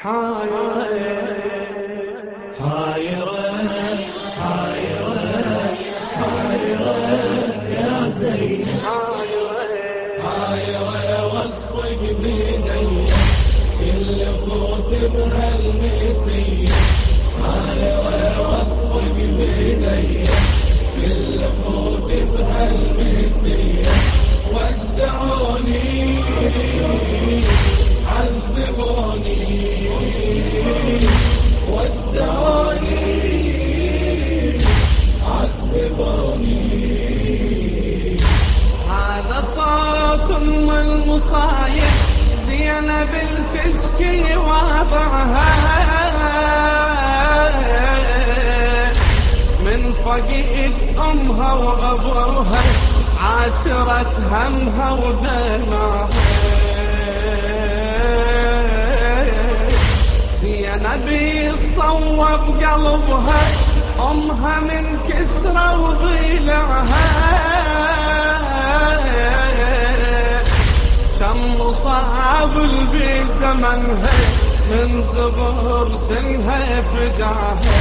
حايرة يا زينب، حايرة واصفق بيدي كل فوت بهالمسية، حايرة واصفق بيدي كل فوت بهالمسية، ودعوني عذبوني ودعوني عذبوني. هذا صوت من مصايب زينب التشكي وضعها من فقيد أمها وأبوها، عاشرت همها ودمعها. زينب يصوب قلبها أمها من كسرة وضلعها، كم مصاب بزمنها من زبر سنها فجعها،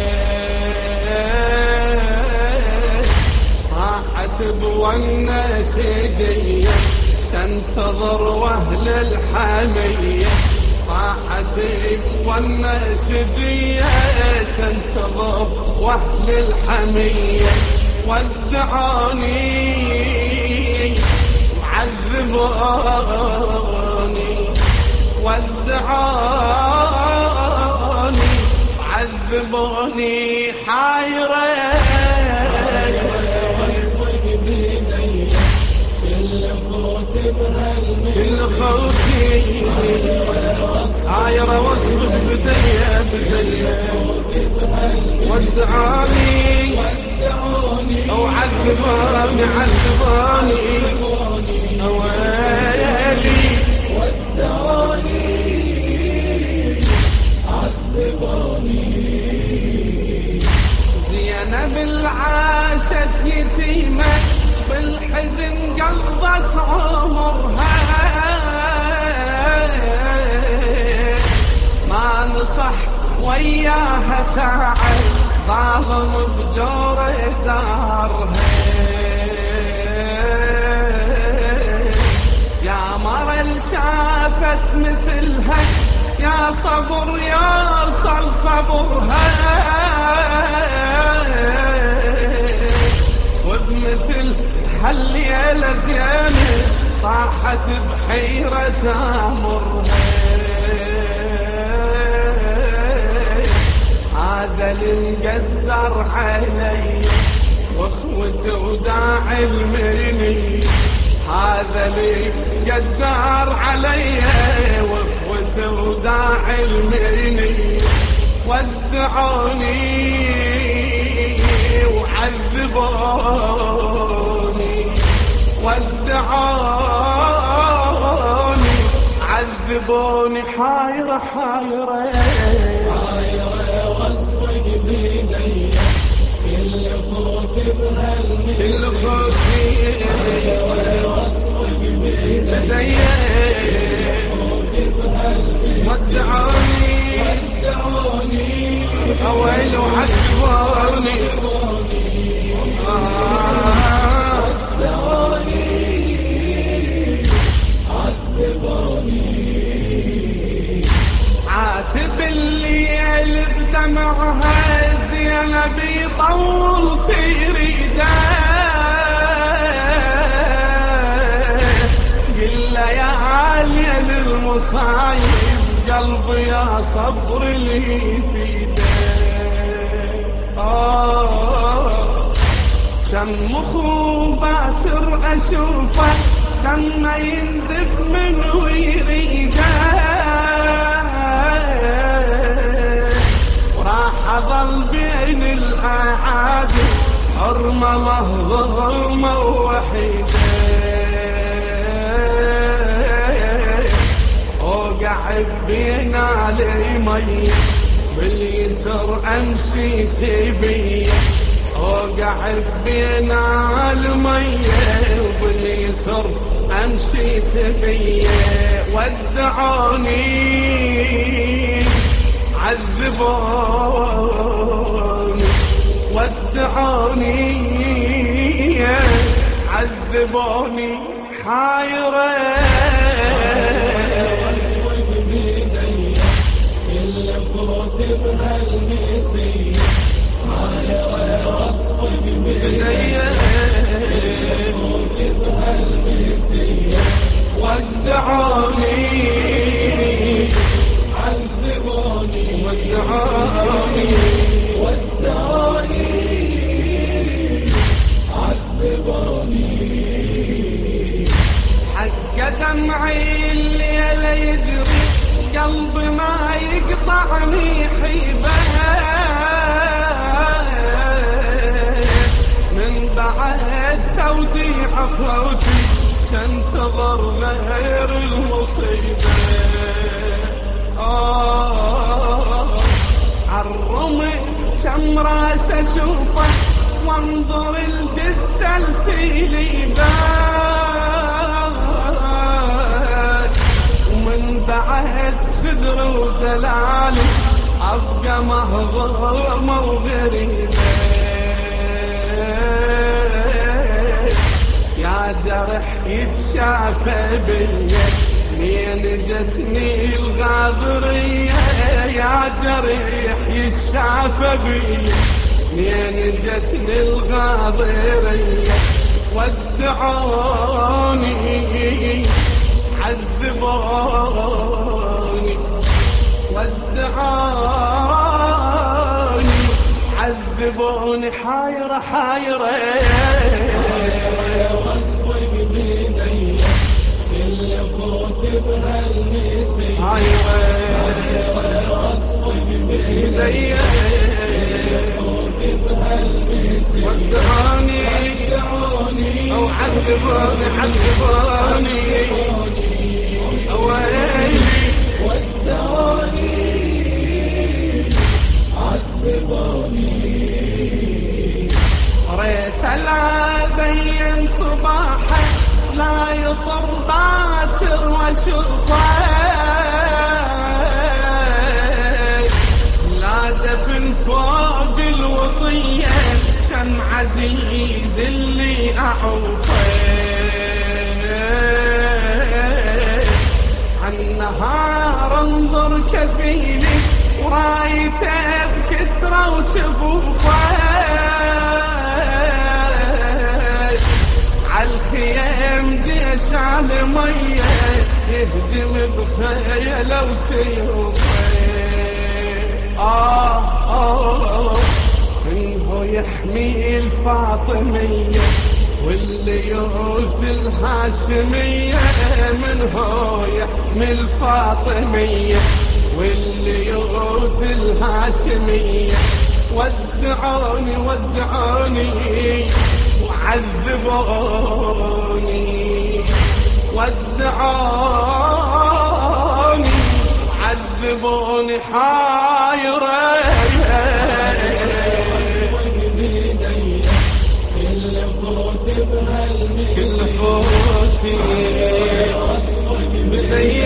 صاحت بونس جية سنتظر واهل الحمية، صاحت بونس جية سنتظر واهل الحمية، ودعوني عذبوني ودعوني عذبوني. حايرة كل خوفي، حايرة واصبر بديا ودعوني أو عذبوني أويلي ودعوني عذبوني. زينب العاشت يتيمة بالحزن قضت عمرها، ما نصح وياها ساعة ظالم بجور دارها، يا مرل شافت مثلها يا صبر يوصل صبرها، وبمثل هالليلة زينب طاحت بحيرة أمرها. هذا المقدر علي واخوته وداعي المني، هذا المقدر علي واخوته وداعي المني، ودعوني وعذبوني ودعوني عذبوني. حايرة واصفق بيدي كل فوت بهالمسية، حايرة واصفق بيدي ودعوني أويل وعذبوني عاتب الليل بدمعها زينب يطول تريده، قل يا عالية للمصايب قلبي يا صبر لي فيده، كم مخوباتر أشوفه لما ينزف منه يريده، وراح أظل بين الأعادي حرمة مهضومة ووحيدة، وقعد بين علي مي باليسر أمشي سيفية، وقعد بين المية وباليسر أمشي سبية، ودعوني عذبوني ودعوني عذبوني حايرة أسود بيدي إلا فوت بهالمسية حايرة أسود بيدي إلا فوت بهالمسية ودعوني عذبوني ودعوني ودعوني عذبوني حق دمعي الليل يجري قلبي ما يقطعني حيبها من بعد توديع خوتي سنتظر غير المصيبة عالرمي كم راس اشوفه وانظر الجثة لسيليبه ومن بعد خدر ودلالي ابقى مهضومة وغريبة يا جرح يتشافى بيا مين جتني الغاضرية يا جرح يتشافى بيا مين جتني الغاضرية ودعوني عذبوني ودعوني عذبوني حايرة حايرة أسود بيدي إلا فوت بهالمسية حايرة أسود بيدي إلا فوت بهالمسية ودعوني أو عذبوني عذبوني أويلي ودعوني عذبوني ريت العبين صباحا لا يطر باكر وشوفه لا دفن فوق الوطية كم عزيز اللي أعوفه عالنهار انظر كفيلي ورايته بكترة وجفوفه عالخيام جيش على مية يهجم بخيله وسيوفه منه يحمي الفاطمية واللي يغوث الهاشمية منه يحمي الفاطمية واللي يغوث الهاشمية ودعوني ودعوني وعذبوني ودعوني وعذبوني حايرة أسود بيدي إلا فوت بهالمسية كل فوتي أسود بدي